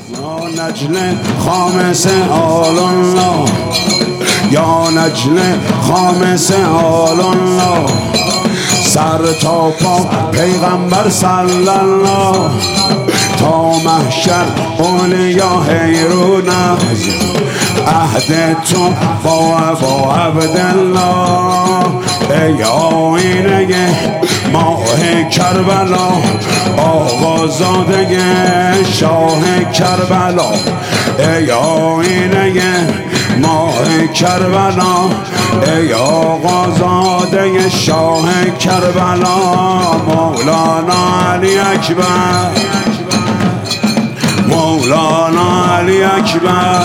یا نجل خامس آل الله، یا نجل خامس آل الله، سر تا پا پیغمبر صلی الله، تا محشر اولیا حیرونه، عهد تو با عبدالله. ای آینه ماه کربلا، آقازاده شاه کربلا. ای آینه ماه کربلا، ای آقازاده شاه کربلا. مولانا علی اکبر، مولانا علی اکبر،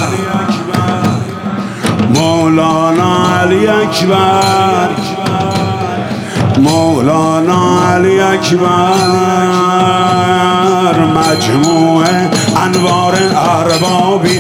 مولانا علی اکبر، مولانا علی اکبر. مجموع انوار اربابی،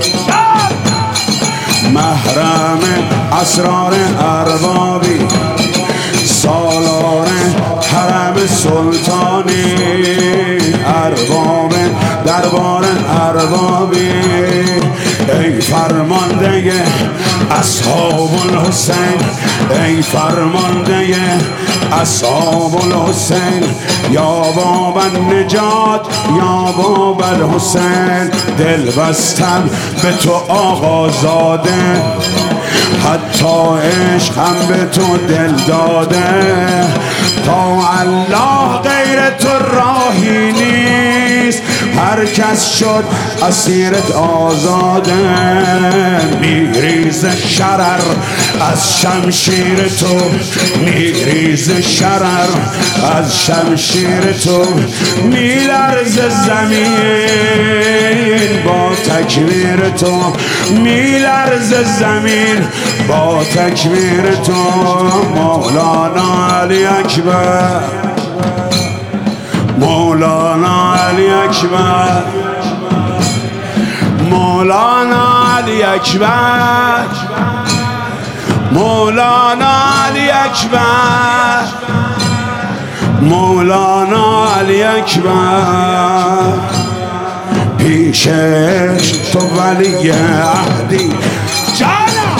محرم اسرار اربابی، سالار حرم سلطانی، ارباب دربار اربابی. ای فرمانده اصحاب الحسین، ای فرمانده اصحاب الحسین، یا باب النجات، یا باب الحسین. دل بستم به تو آقازاده، حتی عشق هم به تو دل داده. تا الله غیر تو راهی نیست، هر کس شد اسیرت آزاده. میریز شرر از شمشیر تو، میریز شرر از شمشیر تو. میلرز زمین با تکبیر تو، میلرز زمین با تکبیر تو. مولانا علی اکبر، مولانا علی اکبر، مولانا علی اکبر، مولانا علی اکبر، مولانا علی اکبر. پیشش تو ولی عهدی جانا،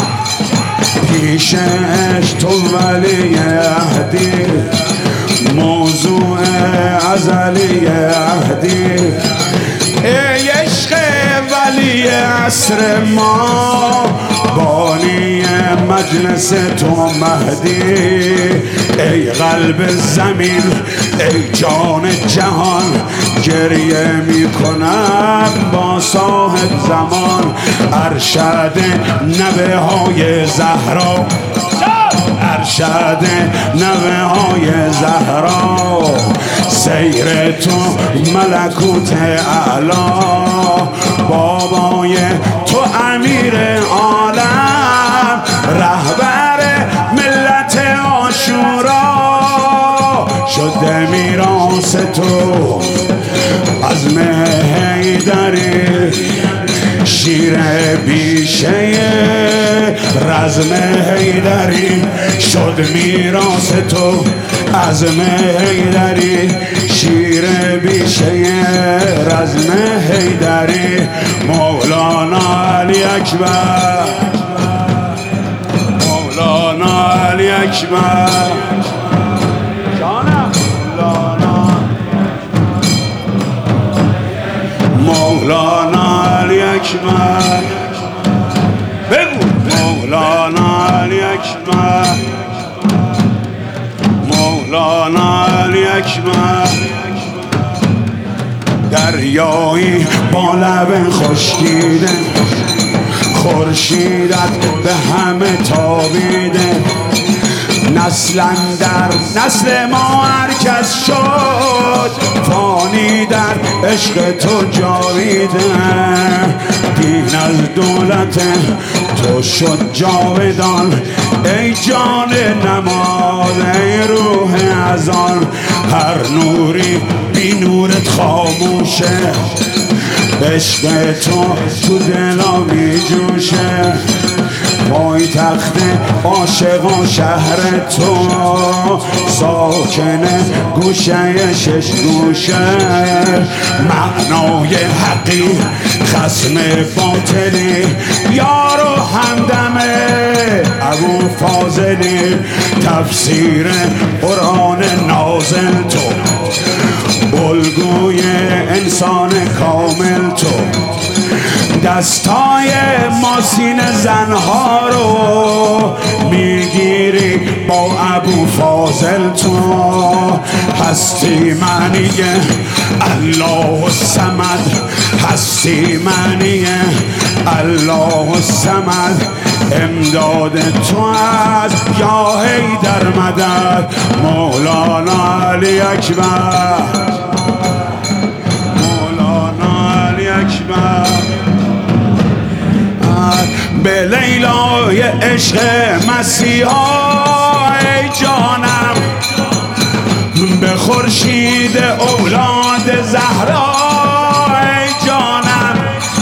پیشش تو ولی عهدی، موضوع ازلی عهدی. ای عشق ولی عصر ما، بانی مجلس تو مهدی. ای قلب زمین، ای جان جهان، گریه میکنم با صاحب زمان. ارشد نوه های زهرا، ارشد نوه های زهرا. سیر تو ملکوت اعلا، بابای تو امیر عالم، رهبر ملت عاشورا. شده میراث تو عزم حیدری، شیر بیشه رزم حیدری. شد میراث تو عزم حیدری، شیر بیشه رزم حیدری. مولانا علی اکبر، مولانا علی اکبر. مولانا علی اکبر، بگو. مولانا علی اکبر، مولانا علی اکبر. دریایی با لب خشکیده، خورشیدت به همه تابیده. نسل در نسل ما هر کس شد، فانی در عشق تو جاویده. دین از دولت تو شد جاودان، ای جان نماز، ای روح اذان. هر نوری بی نورت خاموشه، عشق تو دلا می جوشه. پای تخت عاشقان شهر تو، ساکن گوشه شش گوشه، معنای حقی خصم باطلی، یار و همدمه ابو فاضلی، تفسیر قرآن نازل تو، الگوی انسان کامل تو، دستای ماسین زنها رو میگیری با ابو فاضل تو، هستی معنی الله الصمد، هستی معنی الله الصمد، امداد تو از یا حیدر مدد، مولانا علی اکبر، مولانا علی اکبر. به لیلای عشق مسیحا ای جانم، به خورشید اولاد زهرا ای جانم،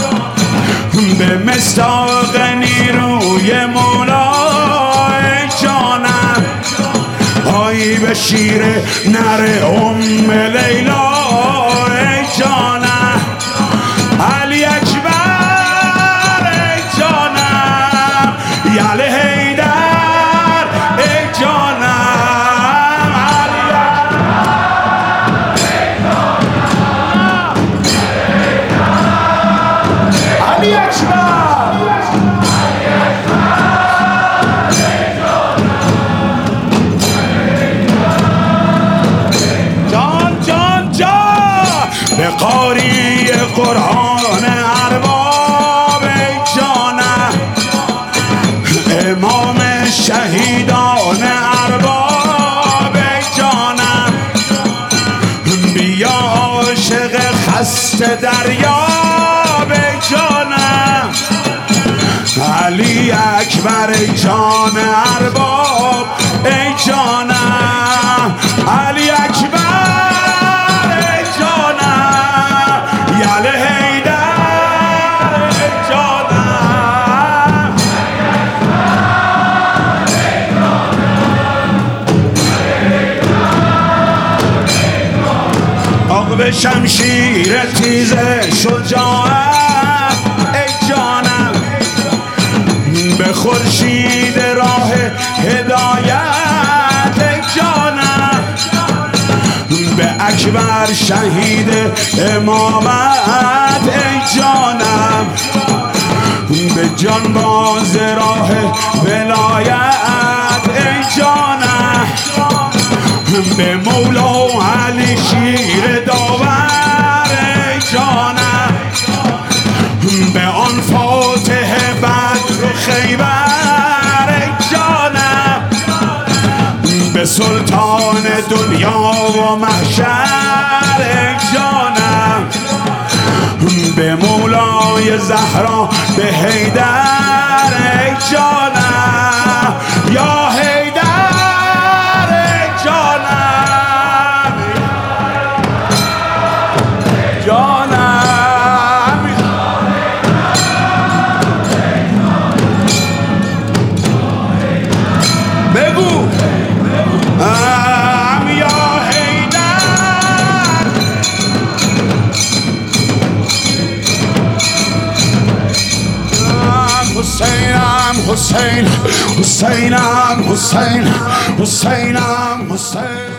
به مصداق نیروی مولا ای جانم، آی به شیر نر ام لیلا ای جانم، علی اکبر ای جانم، یعلی حیدر ای جانم، علی اکبر، علی اکبر. به قاری قرآن ارباب ای جانم، امام شهیدان ارباب ای جانم، بیا عاشق خسته دریاب ای جانم، علی اکبر ای جان ارباب ای جانم، علی اکبر به شمشیر تیز شجاعت ای جانم، به خورشید راه هدایت ای جانم، به اکبر شهید امامت ای جانم، به جانباز راه ولایت ای جانم، به مولا علی شیر داور ای جانم، به آن فاتح بدر و خیبر ای جانم، به سلطان دنیا و محشر ای جانم، به مولای زهرا به حیدر ای جانم، یا حیدر ای جانم، جانم بگو یا حیدر. حسینم حسین، حسینم حسین، حسینم حسین.